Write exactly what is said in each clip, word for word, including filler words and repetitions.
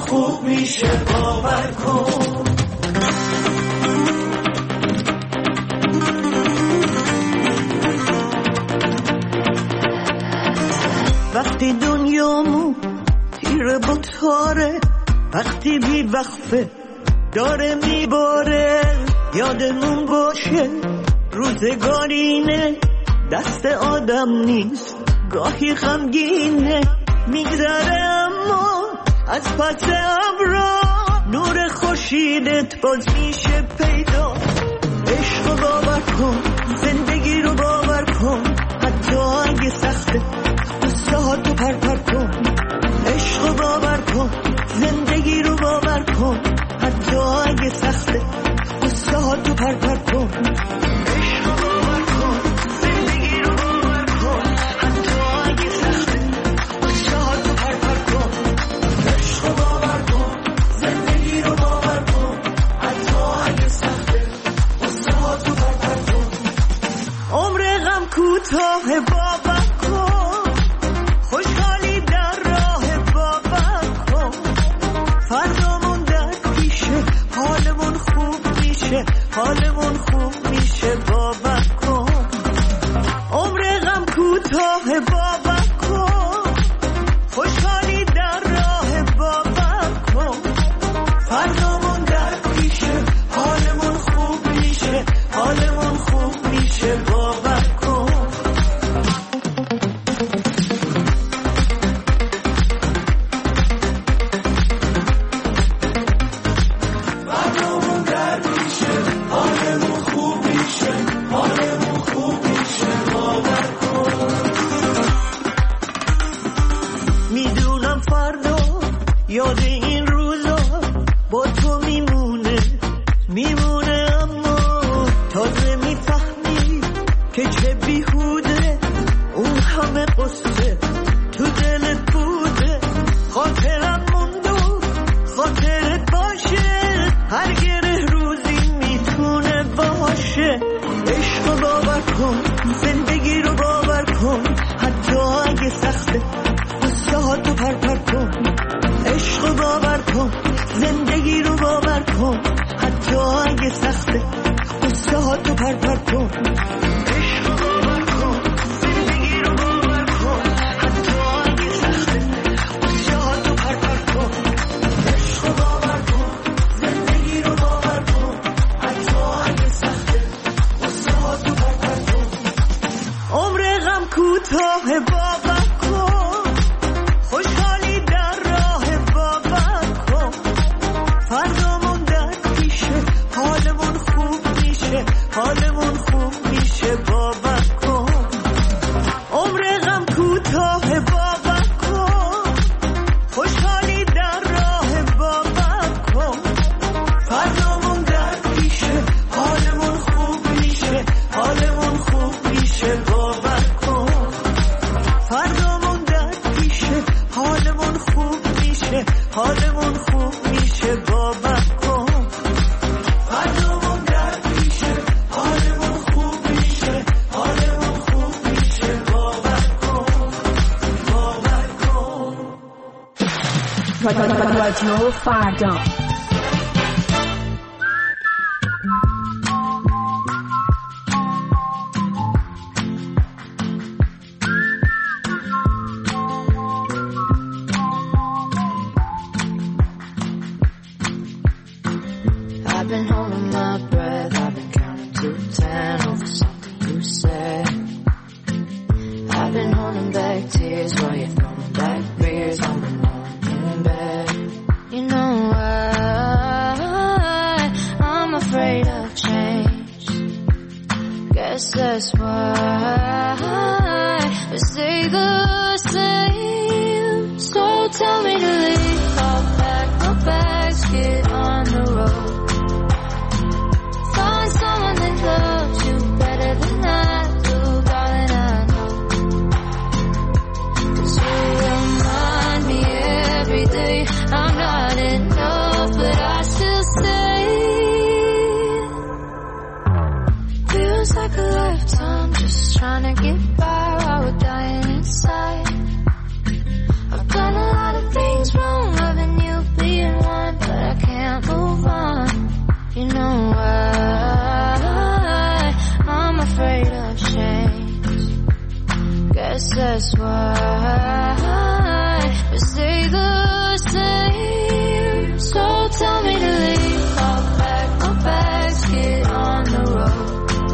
خوب میشه باور کن. وقتی دنیامو تیره با تاره، وقتی بی وقفه داره میباره، یادمون باشه روزگارینه، دست آدم نیست گاهی غمگینه، میگذره اما از پس ابرا نور خورشیدت باز میشه پیدا. عشق رو باور کن، زندگی رو باور کن، حتی اگه سخته قصه ها تو پر پر کن. عشق رو باور کن، زندگی رو باور کن، حتی اگه سخته قصه ها تو پر پر کن. کوتاه باور کن، خوشحالی در راه باور کن، فردامون در پیشه، حالمون خوب میشه، حالمون خوب میشه باور کن. عمر غم کوتاه باور کن، خوشحالی در راه باور کن، فردامون در پیشه، حالمون خوب میشه، حالمون خوب میشه باور کن. یاد این روزا با تو میمونه میمونه، اما تازه میفهمی که چه بیهوده اون همه قصه تو دلت بوده. خاطرم موندو خاطرت باشه، هر گره روزی میتونه باشه. عشق رو باور کن، زندگی رو باور کن، حتی اگه سخته قصه ها تو پر پر کن. عشق رو باور کن، زندگی رو باور کن، حتی اگه سخته قصه ها تو پر پر کن. عشق رو باور کن، زندگی رو باور کن، حتی اگه سخته قصه ها تو پر پر کن. عشق رو باور کن، زندگی رو باور کن، حتی اگه سخته قصه ها تو پر پر کن. عمر غم کوتاه باور کن، خوشحالی در راه باور کن، فردامون در پیشه، حالمون خوب میشه، حالمون خوب میشه باور کن. عمر غم کوتاه باور کن، خوشحالی در راه باور کن، فردامون در پیشه، حالمون خوب میشه، حالمون خوب میشه باور کن. فردامون در پیشه، حالمون خوب میشه، حالمون خوب میشه باور کن. فردامون در پیشه، حالمون خوب میشه، حالمون خوب میشه باور کن، باور کن. رادیو فردا. I've been holding my breath, I've been counting to ten over something you said. I've been holding back tears while you're throwing back beers on the morning bed. You know why I'm afraid of change. Guess that's why we stay the same. So tell me to leave, I'll pack my bags, get on the road. Find someone that loves you better than I do, darling, I know. 'Cause you remind me every day I'm not enough, but I still stay. Feels like a lifetime just trying to get by while we're dying inside. I've done a lot of things wrong, loving you beyond guess that's why we stay the same. So tell me to leave, I'll pack my bags, get on the road.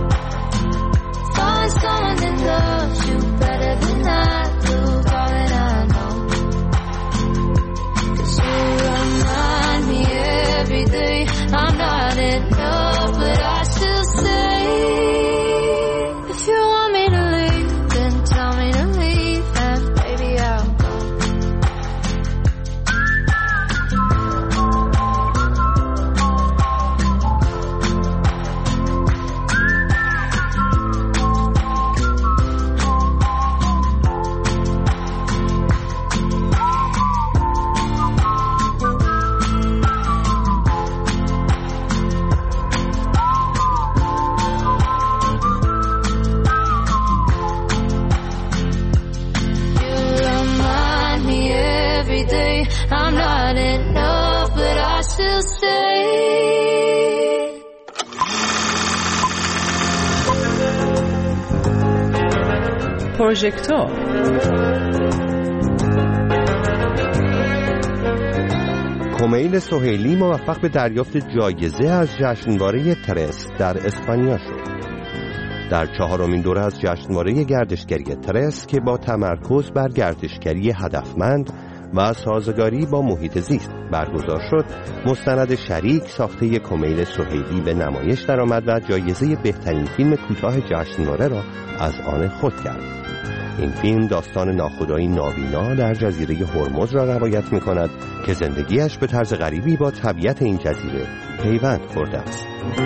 Find someone that loves you better than I do, darling, I know. 'Cause you remind me every day I'm not enough, but I still stay. If you want me to leave, then tell me to leave, and baby I'll go. I'm not enough, but I still stay. پروژکتور کمیل سهیلی موفق به دریافت جایزه از جشنواره ترس در اسپانیا شد. در چهارمین دوره از جشنواره گردشگری ترس که با تمرکز بر گردشگری هدفمند و سازگاری با محیط زیست برگزار شد، مستند شریک ساخته کمیل سهیلی به نمایش درآمد و جایزه بهترین فیلم کوتاه جشنواره را از آن خود کرد. این فیلم داستان ناخدایی نابینا در جزیره هرمز را روایت می‌کند که زندگیش به طرز غریبی با طبیعت این جزیره پیوند خورده است.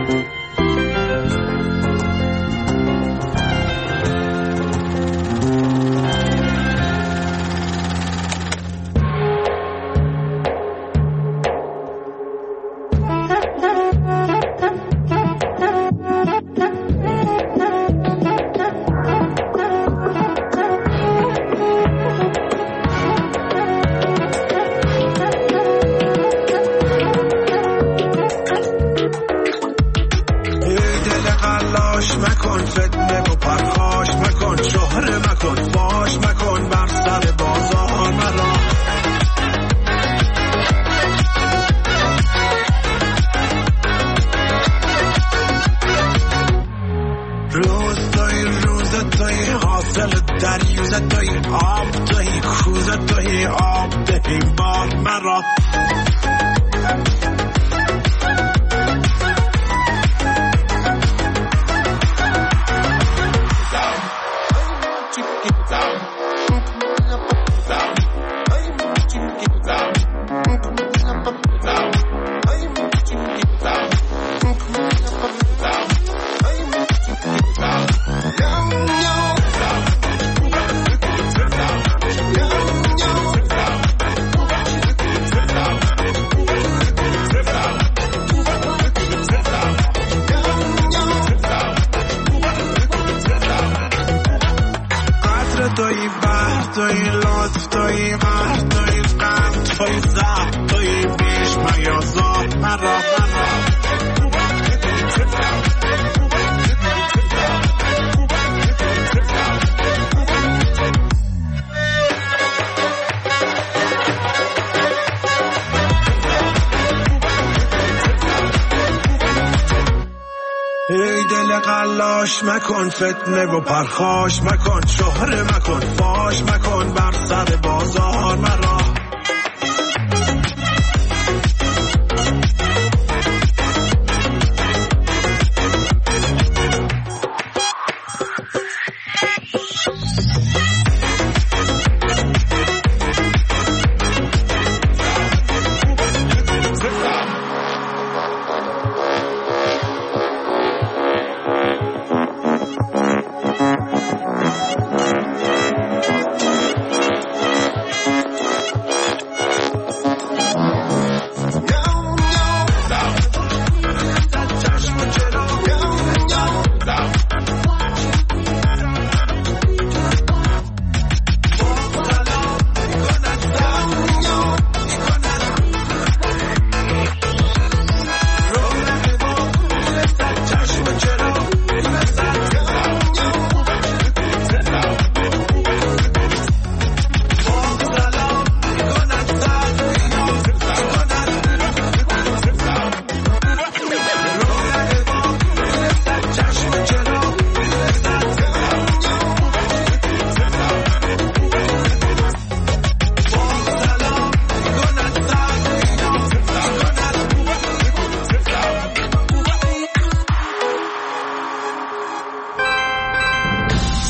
ای دل قلاش مکن فتنه و پرخاش مکن، شهره مکن فاش مکن بر سر بازار مرا.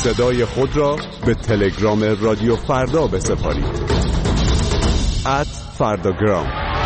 صدای خود را به تلگرام رادیو فردا بسپارید. ات فرداگرام.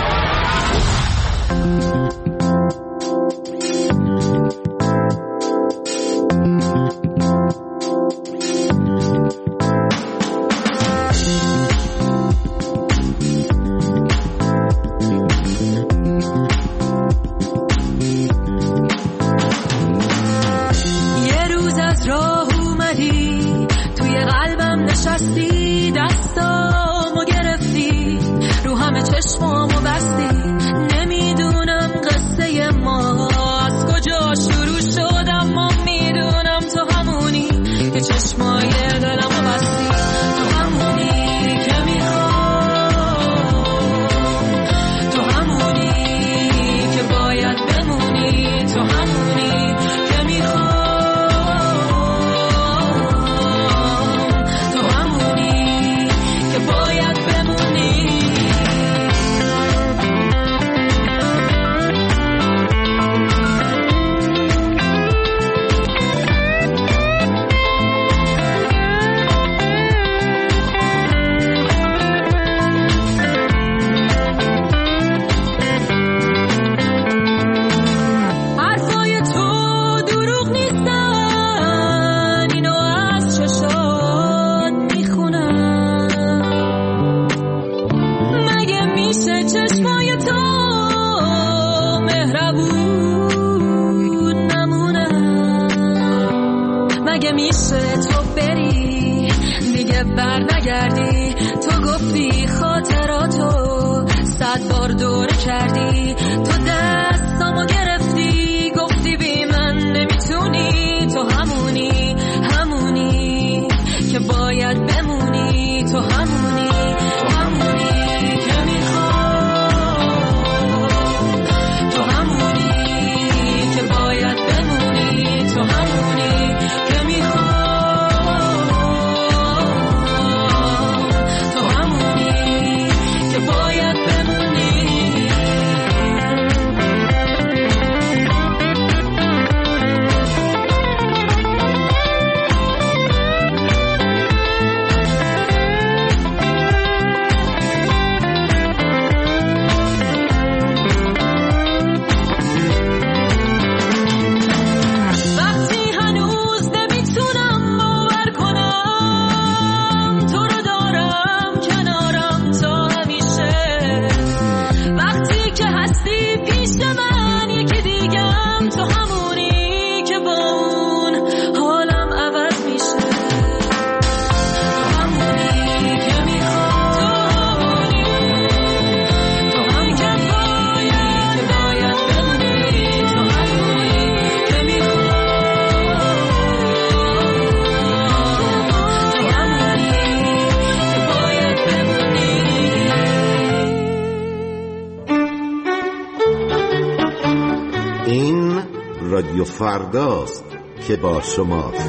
رادیو فرداست که با شماست.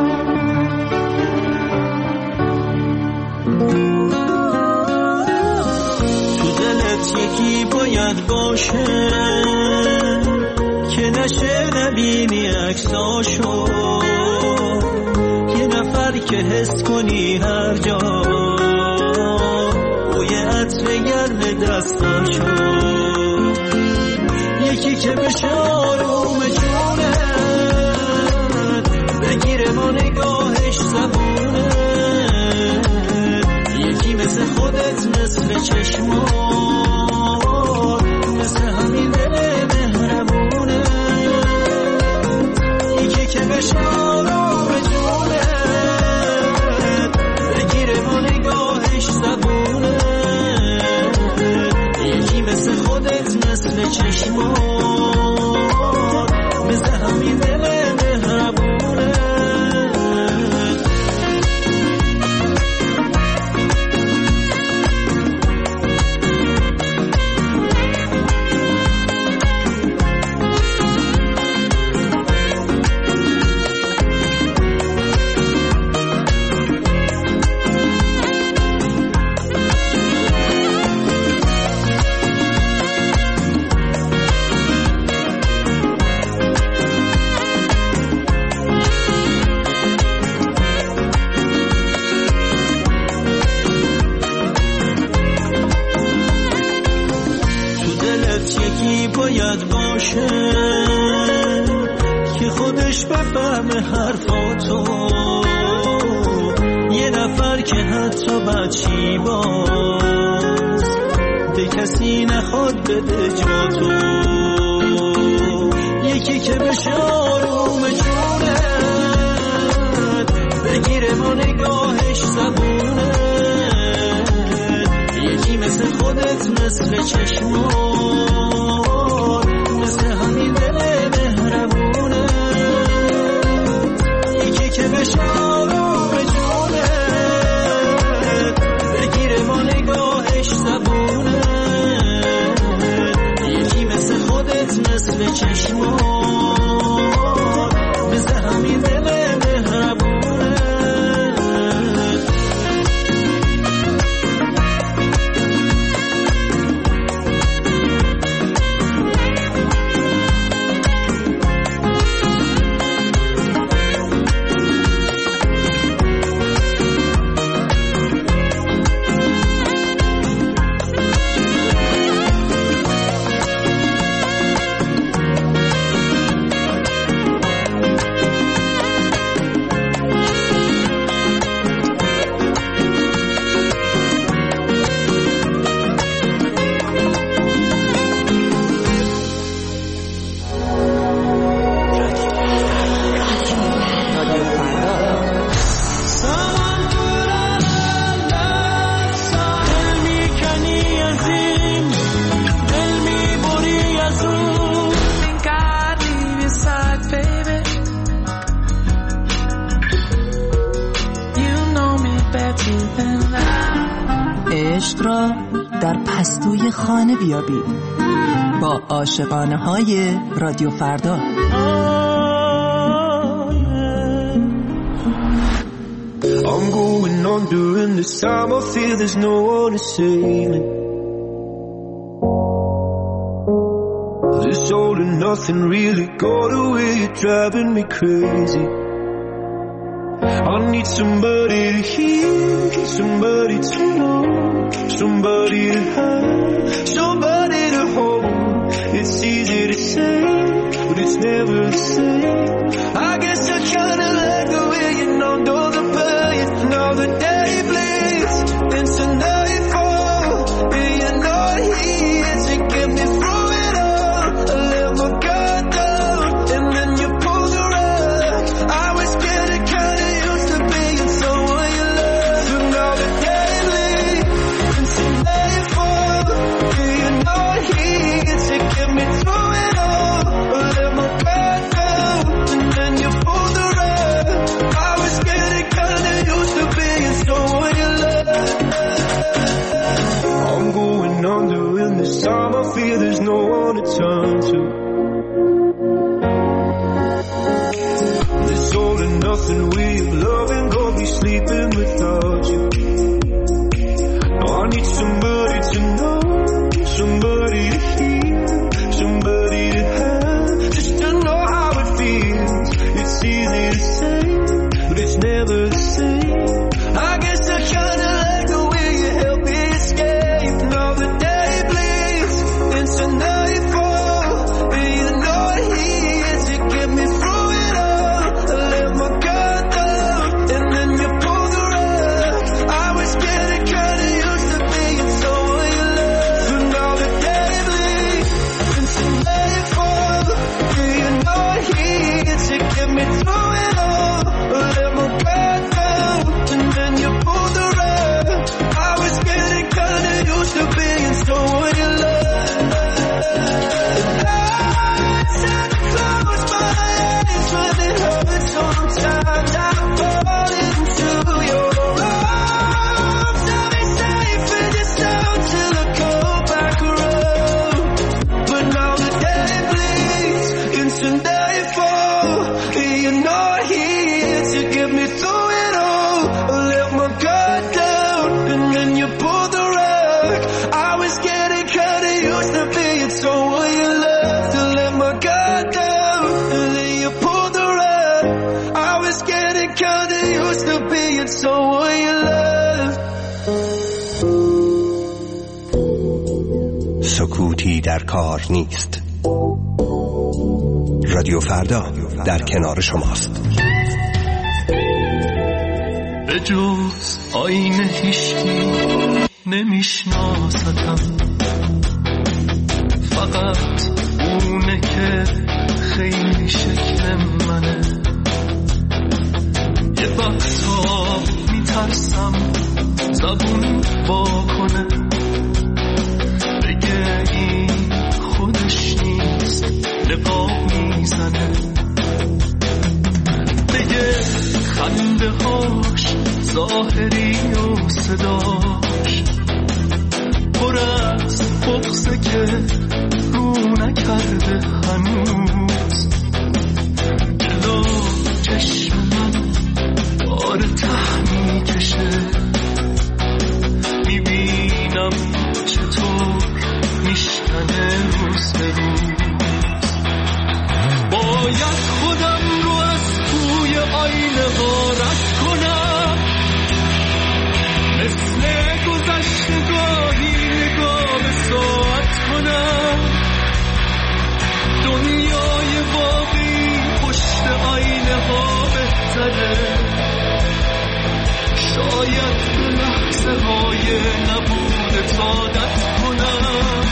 تو دلت یکی باید باشه که نشه نبینی عکساشو، یه نفر که حس کنی هر جا بوی عطر گرم دستاشو، یکی که بشه آروم جونه بگیره ما نگاهش زبونه، یکی مثل خودت مثل چشمات مثل همین دل مهربونه، یکی که بشه آروم جونه بگیره ما نگاهش زبونه، یکی مثل خودت مثل چشمات مثل همین دل مهربونه. باید باشه که خودش بفهمه حرفاتو، یه نفر که حتی بچی باز به کسی نخواد بده جاتو، یکی که بشه آروم جونت بگیره با نگاهش زبونت، یکی مثل خودت مثل چشمات مثل همین دل مهربونت، یکی که بشه آروم جونت بگیره با نگاهش زبونت، یکی مثل خودت مثل چشمات مثل همین دل مهربونت. عشق را در پستوی خانه بیابید با عاشقانه های رادیو فردا. I'm going on during this time. I feel there's no one to save me. This all and nothing really got away. You're driving me crazy. I need somebody to hear, somebody to know, somebody to have, somebody to hold. It's easy to say, but it's never the same. I guess I kinda like the way you know, know the pain. Now the day bleeds into nightfall, and you're not here to get me through it all. I let my guard down, and then you pull the rug. I was getting kinda used to being someone you love, but now the day bleeds into nightfall, and you're not here to get me through it all. I let my guard down, and then you pull the rug. I was getting kinda used to being someone you love. I'm going under in this time. I feel there's no one to turn to. This all and nothing way of loving, gonna be sleeping without you. Now I need somebody to know, somebody to hear, somebody to have, just to know how it feels. It's easy to say, but it's never the same. I guess I kinda like the way you help me escape. Now the day bleeds into nightfall, and you're not here to get me through it all. I let my guard down, and then you pull the rug. I was getting kinda used to being someone you love, but now the day bleeds into nightfall, and you're not here to get me through it all. I let my guard down, and then you pull the rug. I was getting kinda used to being someone you love. And I tend to close my eyes when it hurts. Sometimes I fall into your arms. I'll be safe in your sound till I go back around. But now the day bleeds into nightfall, and you're not here to get me through it all. I let my guard down, and then you pull the rug. I was getting kinda used to being someone you love. To let my guard down, and then you pull the rug. I was getting kinda used to being someone you love. سکوتی در کار نیست. رادیو فردا در کنار شماست. به جز آینه هیچکی نمیشناستم، فقط اونه که خیلی شکل منه. یه وقتا میترسم زبون با کنه، بگه این خودش نیست، نقاب میزنه، بگه خنده هاش ظاهری و صداش پر از بغضه که رو نکرده هنوز. جلو چشم من بار ته میکشه، میبینم چطور میشکنه روز به روز. باید خودم رو از توی آینه ها رد کنم، مثل گذشتگاهی نگاه به ساعت کنم. دنیای واقعی پشت آینه ها بهتره، شاید به لحظه های نبوده عادت کنم.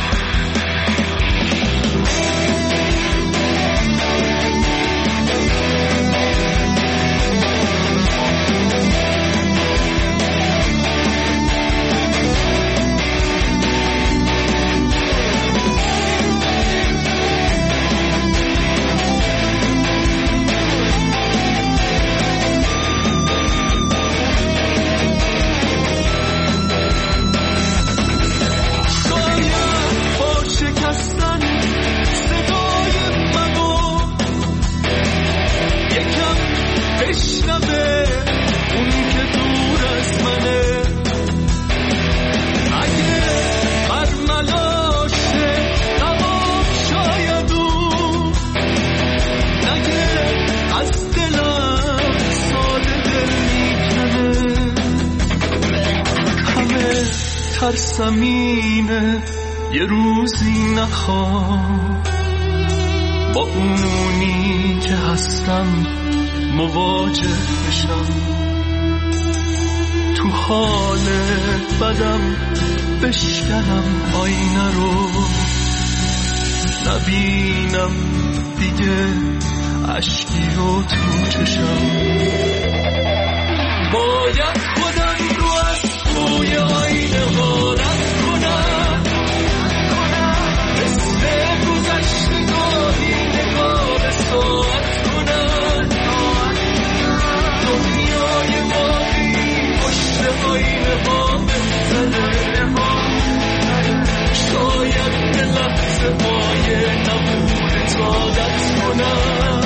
ترسمینه یه روزی نخوام با اونی که هستم مواجه بشم. تو حال بدم بشکنم آینه رو، نبینم دیگه اشکی رو تو چشم. باید خودم رو از توی آینه ها رد کنم، مثل گذشتگاهی نگاه به ساعت کنم. دنیای واقعی پشت آینه ها بهتره، شاید به لحظه های نبوده عادت کنم.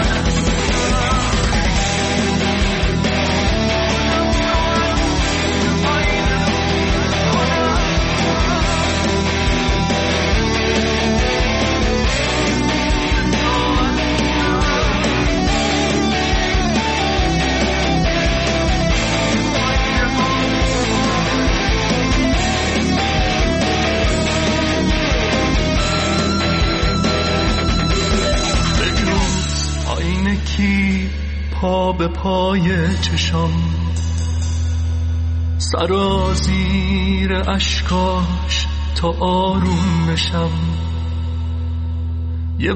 پا به پای چشم، سرازیر اشکاش تا آروم بشم.